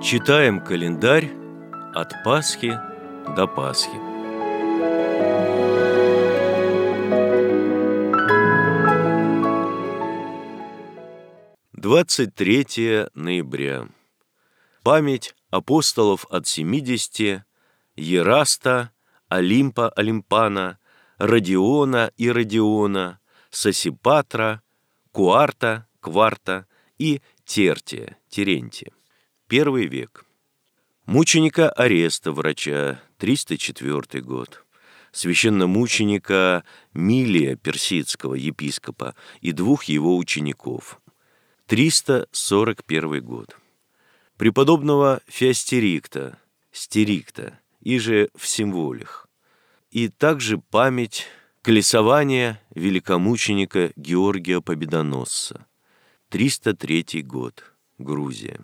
Читаем календарь от Пасхи до Пасхи. «23 ноября. Память апостолов от 70, Ераста, Олимпа Олимпана, Родиона и Родиона, Сосипатра, Куарта, Кварта и Тертия, Терентия. Первый век. Мученика Ареста, врача, 304 год. Священномученика Милия Персидского, епископа, и двух его учеников, 341 год. Преподобного Феостерикта, Стерикта, иже в Символях. И также память колесования великомученика Георгия Победоносца, 303 год, Грузия.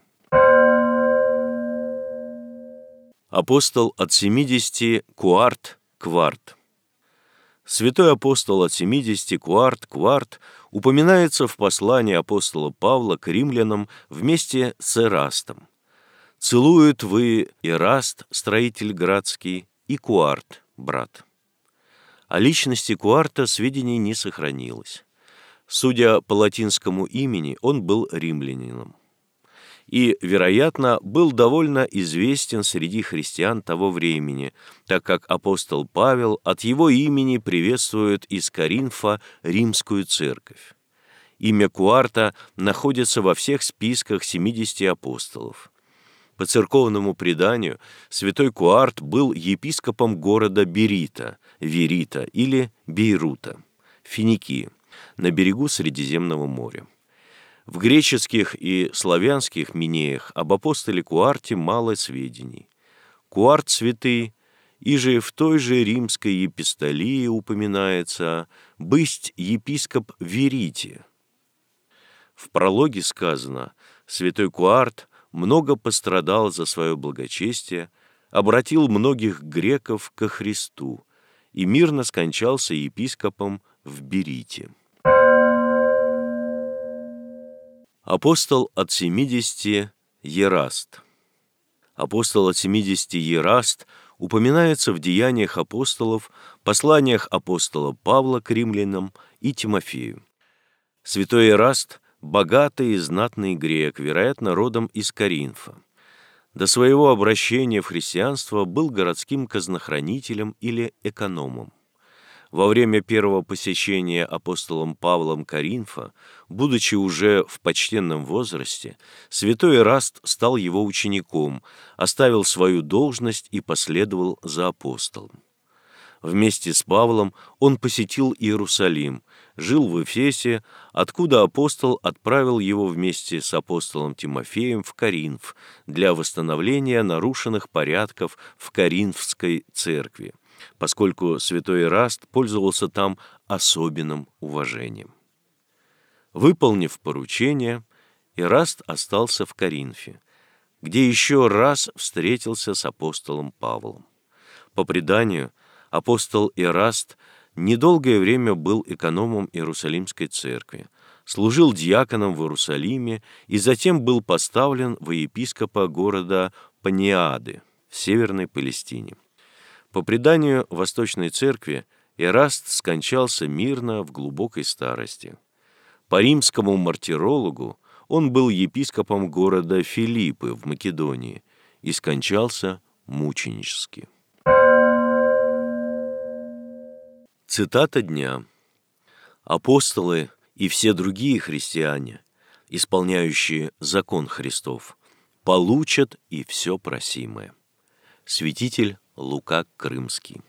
Апостол от 70 Куарт, Кварт. Святой апостол от 70 Куарт, Кварт упоминается в послании апостола Павла к римлянам вместе с Эрастом. «Целуют вы Эраст, строитель градский, и Куарт, брат». О личности Куарта сведений не сохранилось. Судя по латинскому имени, он был римлянином и, вероятно, был довольно известен среди христиан того времени, так как апостол Павел от его имени приветствует из Коринфа римскую церковь. Имя Куарта находится во всех списках 70 апостолов. По церковному преданию, святой Куарт был епископом города Берита, Верита или Бейрута, Финикии, на берегу Средиземного моря. В греческих и славянских минеях об апостоле Куарте мало сведений. Куарт святый, иже в той же римской епистолии упоминается «бысть епископ Верите». В прологе сказано: «Святой Куарт много пострадал за свое благочестие, обратил многих греков ко Христу и мирно скончался епископом в Берите». Апостол от 70 Ераст. Апостол от 70 Ераст упоминается в Деяниях апостолов, посланиях апостола Павла к римлянам и Тимофею. Святой Ераст – богатый и знатный грек, вероятно, родом из Коринфа. До своего обращения в христианство был городским казнохранителем или экономом. Во время первого посещения апостолом Павлом Коринфа, будучи уже в почтенном возрасте, святой Эраст стал его учеником, оставил свою должность и последовал за апостолом. Вместе с Павлом он посетил Иерусалим, жил в Эфесе, откуда апостол отправил его вместе с апостолом Тимофеем в Коринф для восстановления нарушенных порядков в Коринфской церкви, поскольку святой Эраст пользовался там особенным уважением. Выполнив поручение, Эраст остался в Коринфе, где еще раз встретился с апостолом Павлом. По преданию, апостол Эраст недолгое время был экономом Иерусалимской церкви, служил диаконом в Иерусалиме и затем был поставлен во епископа города Паниады в Северной Палестине. По преданию Восточной Церкви, Эраст скончался мирно в глубокой старости. По римскому мартирологу он был епископом города Филиппы в Македонии и скончался мученически. Цитата дня. «Апостолы и все другие христиане, исполняющие закон Христов, получат и все просимое». Святитель Лука Крымский.